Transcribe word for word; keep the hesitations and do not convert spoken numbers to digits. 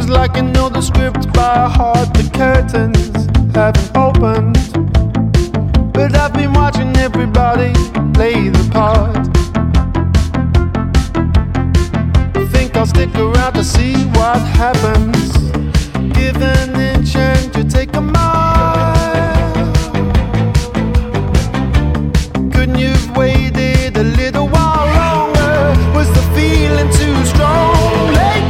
like you know the script by heart. The curtains haven't opened, but I've been watching everybody play the part. I think I'll stick around to see what happens.